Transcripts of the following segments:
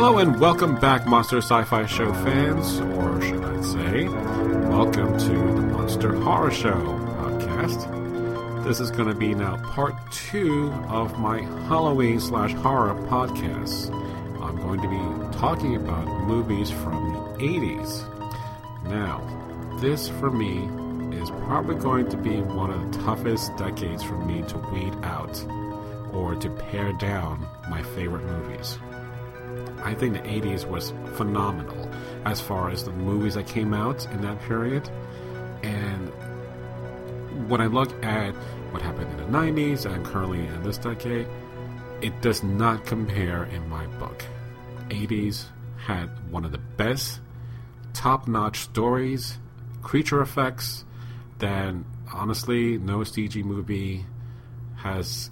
Hello and welcome back, Monster Sci-Fi Show fans, or should I say, welcome to the Monster Horror Show podcast. This is going to be now part 2 of my Halloween/horror podcast. I'm going to be talking about movies from the 80s. Now, this for me is probably going to be one of the toughest decades for me to weed out or to pare down my favorite movies. I think the 80s was phenomenal as far as the movies that came out in that period. And when I look at what happened in the 90s and currently in this decade, it does not compare in my book. 80s had one of the best top-notch stories, creature effects that honestly no CG movie has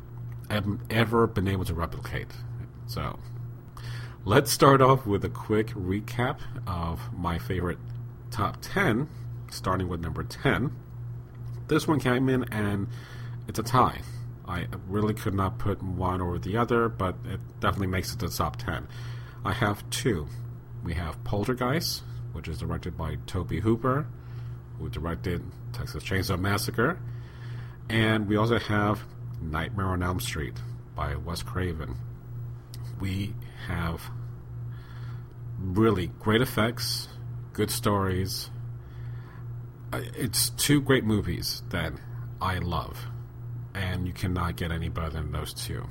ever been able to replicate. So let's start off with a quick recap of my favorite top 10, starting with number 10. This one came in and it's a tie. I really could not put one over the other, but it definitely makes it to the top 10. I have two. We have Poltergeist, which is directed by Tobe Hooper, who directed Texas Chainsaw Massacre. And we also have Nightmare on Elm Street by Wes Craven. We have really great effects, good stories. It's two great movies that I love, and you cannot get any better than those two.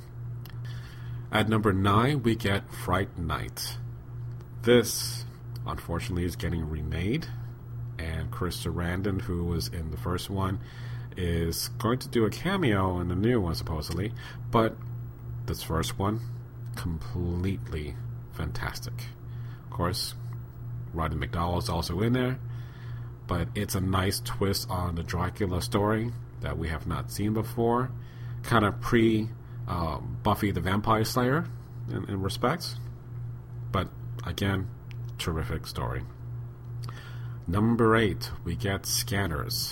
At number 9, we get Fright Night. This, unfortunately, is getting remade, and Chris Sarandon, who was in the first one, is going to do a cameo in the new one, supposedly, but this first one, completely fantastic. Of course, Roddy McDowall is also in there, but it's a nice twist on the Dracula story that we have not seen before, kind of Buffy the Vampire Slayer in respects, but again, terrific story. Number 8, we get Scanners.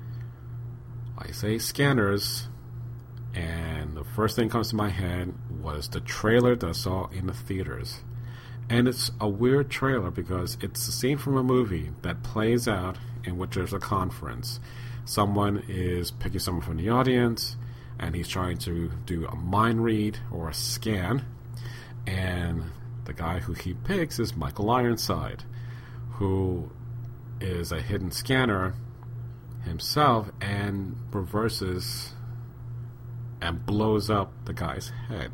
I say Scanners, and the first thing that comes to my head was the trailer that I saw in the theaters. And it's a weird trailer because it's a scene from a movie that plays out in which there's a conference. Someone is picking someone from the audience, and he's trying to do a mind read or a scan. And the guy who he picks is Michael Ironside, who is a hidden scanner himself and reverses and blows up the guy's head.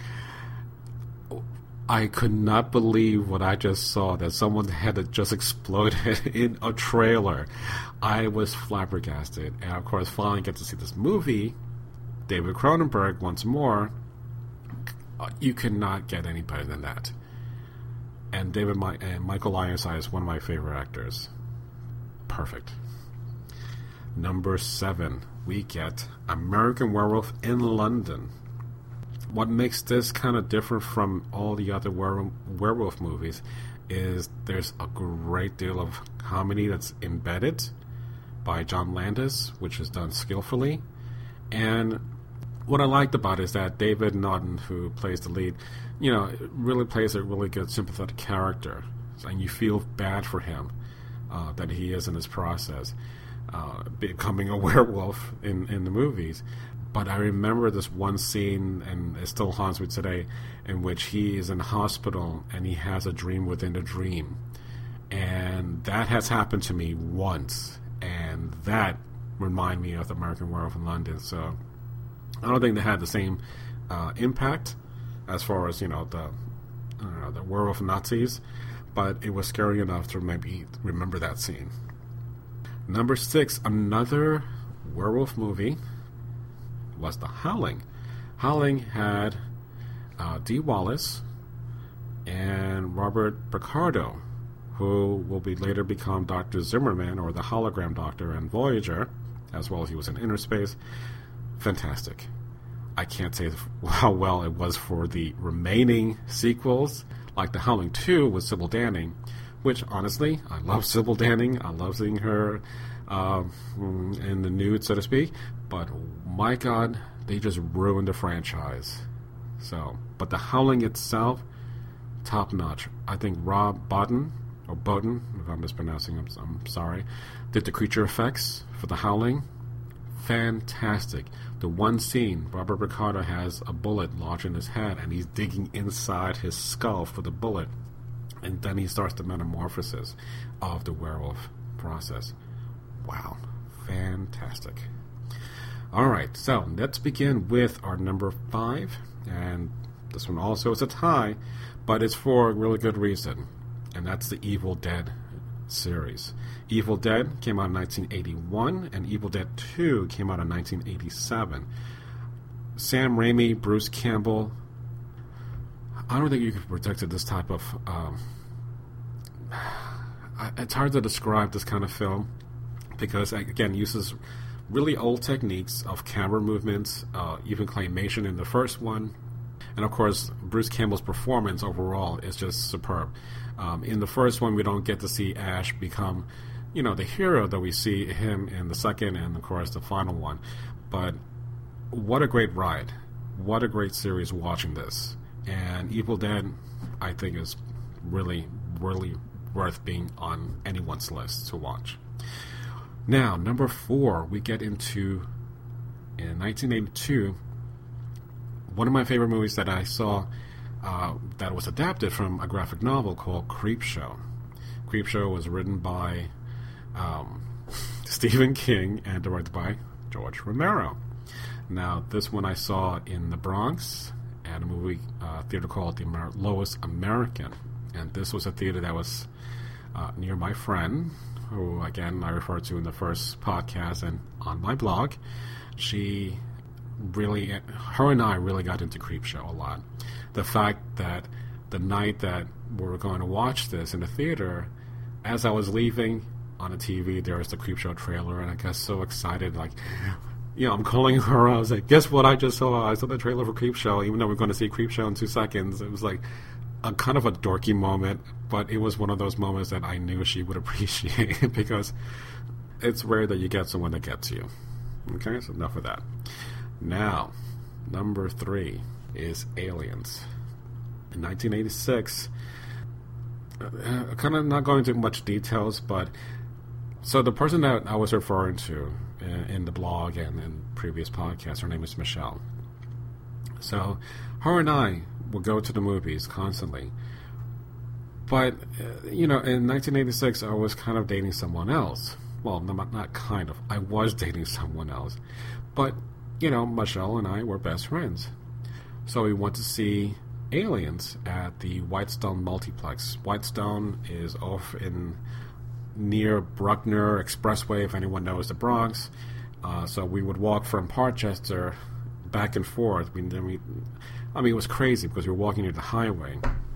I could not believe what I just saw, that someone's head had just exploded in a trailer. I was flabbergasted. And of course, finally get to see this movie, David Cronenberg once more. You cannot get any better than that. And Michael Ironside is one of my favorite actors. Perfect. Number 7, we get American Werewolf in London. What makes this kind of different from all the other werewolf movies is there's a great deal of comedy that's embedded by John Landis, which is done skillfully. And what I liked about it is that David Naughton, who plays the lead, really plays a really good sympathetic character. And you feel bad for him that he is in this process, becoming a werewolf in the movies. But I remember this one scene, and it still haunts me today, in which he is in the hospital and he has a dream within a dream. And that has happened to me once, and that reminded me of the American Werewolf in London. So I don't think they had the same impact as far as, the werewolf Nazis, but it was scary enough to maybe remember that scene. Number 6, another werewolf movie was The Howling. Howling had Dee Wallace and Robert Picardo, who will later become Dr. Zimmerman, or the Hologram Doctor, and Voyager, as well as he was in Inner Space. Fantastic. I can't say how well it was for the remaining sequels, like The Howling 2 with Sybil Danning, which, honestly, I love Sybil Danning. I love seeing her in the nude, so to speak. But, my God, they just ruined the franchise. So, but The Howling itself, top notch. I think Rob Bottin, or Bowden, if I'm mispronouncing, I'm sorry, did the creature effects for The Howling. Fantastic. The one scene, Robert Ricardo has a bullet lodged in his head, and he's digging inside his skull for the bullet, and then he starts the metamorphosis of the werewolf process. Wow, fantastic. Alright, so let's begin with our number 5, and this one also is a tie, but it's for a really good reason, and that's the Evil Dead series. Evil Dead came out in 1981, and Evil Dead 2 came out in 1987. Sam Raimi, Bruce Campbell, I don't think you could have predicted this type of... it's hard to describe this kind of film, because, again, it uses really old techniques of camera movements, even claymation in the first one. And, of course, Bruce Campbell's performance overall is just superb. In the first one, we don't get to see Ash become, the hero that we see him in the second and, of course, the final one. But what a great ride. What a great series watching this. And Evil Dead, I think, is really, really worth being on anyone's list to watch. Now, number 4, we get into, in 1982, one of my favorite movies that I saw that was adapted from a graphic novel called Creepshow. Creepshow was written by Stephen King and directed by George Romero. Now, this one I saw in the Bronx at a movie theater called the Lois American. And this was a theater that was near my friend, who, again, I referred to in the first podcast and on my blog. Her and I really got into Creepshow a lot. The fact that the night that we were going to watch this in the theater, as I was leaving on the TV, there was the Creepshow trailer, and I got so excited, I'm calling her. I was like, guess what I just saw? I saw the trailer for Creepshow, even though we're going to see Creepshow in 2 seconds. It was like a kind of a dorky moment, but it was one of those moments that I knew she would appreciate, because it's rare that you get someone that gets you. Okay, so enough of that. Now, number 3 is Aliens. In 1986, kind of not going into much details, but so the person that I was referring to in the blog and in previous podcasts, her name is Michelle. So her and I would go to the movies constantly. But, in 1986, I was kind of dating someone else. Well, not kind of. I was dating someone else. But, Michelle and I were best friends. So we went to see Aliens at the Whitestone Multiplex. Whitestone is off near Bruckner Expressway, if anyone knows the Bronx. So we would walk from Parkchester back and forth. It was crazy because we were walking near the highway.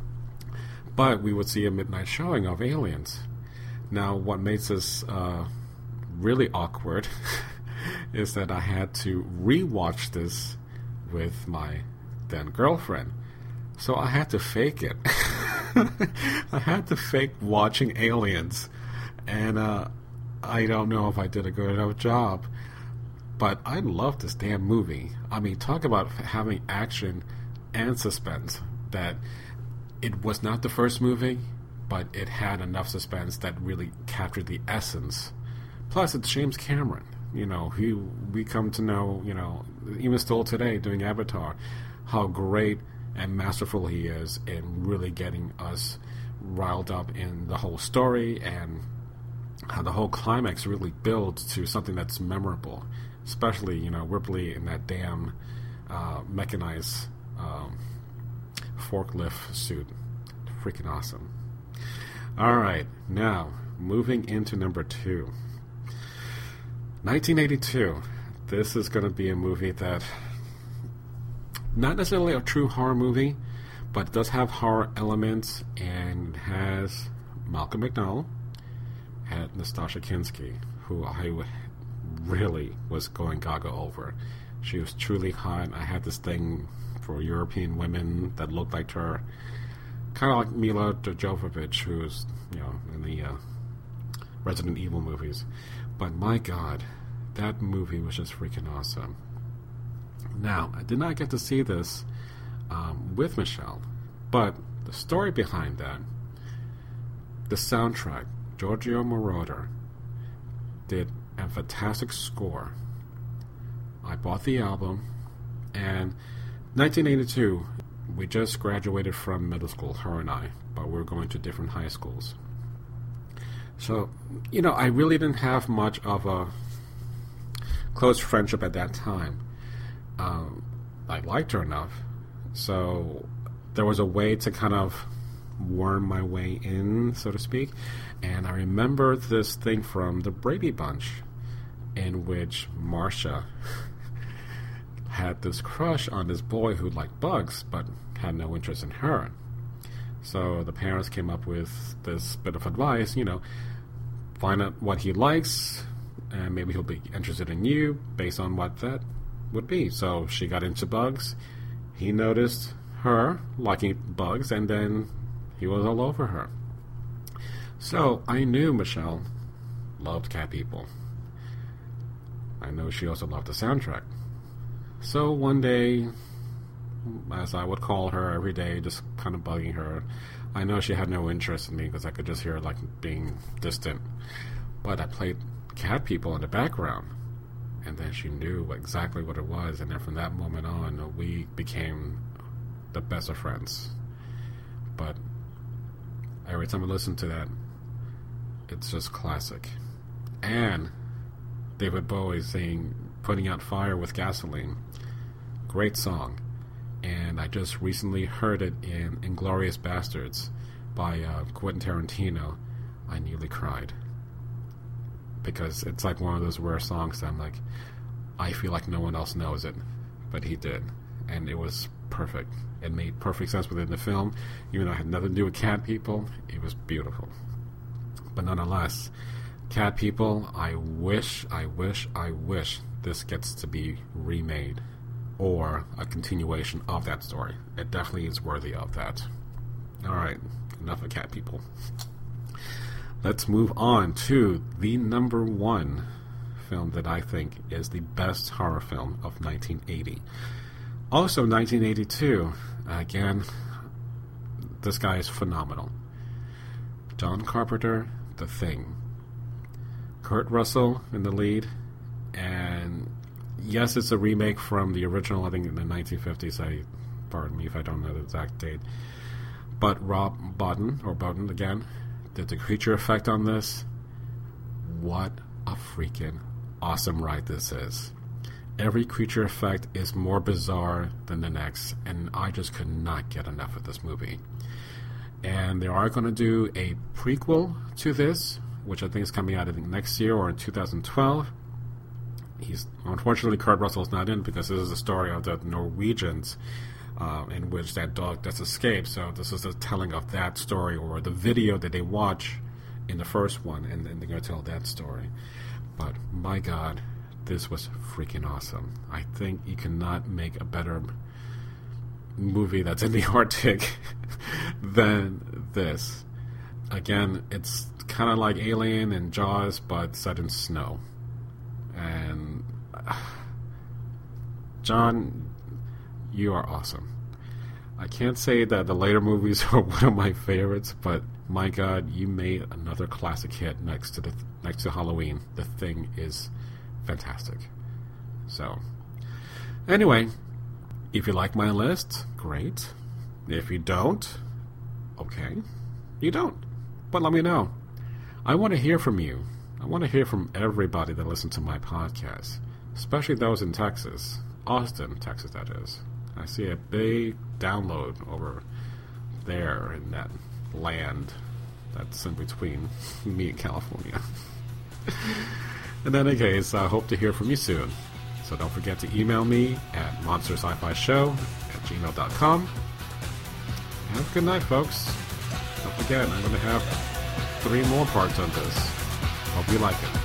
But we would see a midnight showing of Aliens. Now, what makes this really awkward is that I had to rewatch this with my then girlfriend. So I had to fake it. I had to fake watching Aliens. And I don't know if I did a good enough job. But I love this damn movie. I mean, talk about having action and suspense. That it was not the first movie, but it had enough suspense that really captured the essence. Plus, it's James Cameron, who we come to know, even still today doing Avatar, how great and masterful he is in really getting us riled up in the whole story, and how the whole climax really builds to something that's memorable. Especially, Ripley in that damn mechanized forklift suit. Freaking awesome. Alright, now, moving into number 2. 1982. This is going to be a movie that, not necessarily a true horror movie, but does have horror elements, and has Malcolm McDowell and Nastassja Kinski, who I really was going gaga over. She was truly hot. I had this thing for European women that looked like her. Kind of like Mila Jovovich, who's, in the Resident Evil movies. But my God, that movie was just freaking awesome. Now, I did not get to see this with Michelle, but The story behind that, the soundtrack, Giorgio Moroder did a fantastic score. I bought the album, and 1982, we just graduated from middle school, her and I, but we were going to different high schools. So, I really didn't have much of a close friendship at that time. I liked her enough, so there was a way to kind of worm my way in, so to speak. And I remember this thing from the Brady Bunch, in which Marcia had this crush on this boy who liked bugs, but had no interest in her. So the parents came up with this bit of advice, find out what he likes, and maybe he'll be interested in you based on what that would be. So she got into bugs. He noticed her liking bugs, and then he was all over her. So I knew Michelle loved cat people. I know she also loved the soundtrack. So one day, as I would call her every day, just kind of bugging her, I know she had no interest in me because I could just hear her being distant. But I played cat people in the background, and then she knew exactly what it was, and then from that moment on, we became the best of friends. But every time I listen to that, it's just classic. And David Bowie singing Putting Out Fire with Gasoline. Great song. And I just recently heard it in Inglourious Bastards by Quentin Tarantino. I nearly cried. Because it's like one of those rare songs that I'm like, I feel like no one else knows it, but he did. And it was perfect. It made perfect sense within the film. Even though it had nothing to do with cat people, it was beautiful. But nonetheless, cat people, I wish this gets to be remade or a continuation of that story. It definitely is worthy of that. Alright, enough of cat people. Let's move on to the number one film that I think is the best horror film of 1980. Also 1982, again, this guy is phenomenal. John Carpenter, The Thing. Kurt Russell in the lead, and yes, it's a remake from the original, I think in the 1950s, pardon me if I don't know the exact date, but Rob Bottin again, did the creature effect on this. What a freaking awesome ride this is. Every creature effect is more bizarre than the next, and I just could not get enough of this movie. And they are going to do a prequel to this, which I think is coming out next year or in 2012. Unfortunately, Kurt Russell's not in because this is the story of the Norwegians in which that dog does escape. So this is a telling of that story, or the video that they watch in the first one, and then they're going to tell that story. But my God, this was freaking awesome. I think you cannot make a better movie that's in the Arctic than this. Again, it's kind of like Alien and Jaws, but set in snow. And John, you are awesome. I can't say that the later movies are one of my favorites, but my God, you made another classic hit next to Halloween. The Thing is fantastic. So, anyway, if you like my list, great. If you don't, okay, you don't. But let me know. I want to hear from you. I want to hear from everybody that listens to my podcast, especially those in Texas. Austin, Texas, that is. I see a big download over there in that land that's in between me and California. In any case, I hope to hear from you soon. So don't forget to email me at monstersci-fi-show@gmail.com. Have a good night, folks. Don't forget, I'm going to have 3 more parts on this. Hope you like it.